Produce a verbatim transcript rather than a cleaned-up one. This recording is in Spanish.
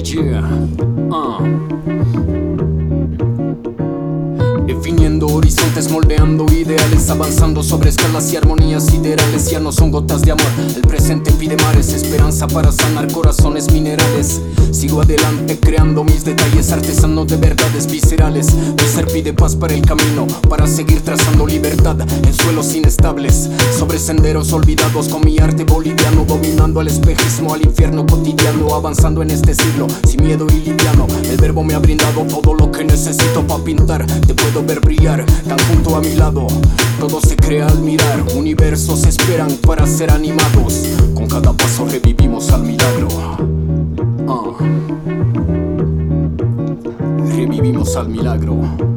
Yeah. Uh. Definiendo horizontes, moldeando ideales, avanzando sobre escalas y armonías siderales. Ya no son gotas de amor, el presente pide mares, esperanza para sanar corazones minerales. Sigo adelante creando mis detalles, artesano de verdades viscerales. Mi ser pide paz para el camino, para seguir trazando libertad en suelos inestables, sobre senderos olvidados con mi arte boliviano, dominando al espejismo, al infierno cotidiano, avanzando en este siglo, sin miedo y liviano. El verbo me ha brindado todo lo que necesito para pintar. Te puedo ver brillar tan junto a mi lado, todo se crea al mirar. Universos esperan para ser animados, con cada paso revivimos al milagro. uh. Revivimos al milagro.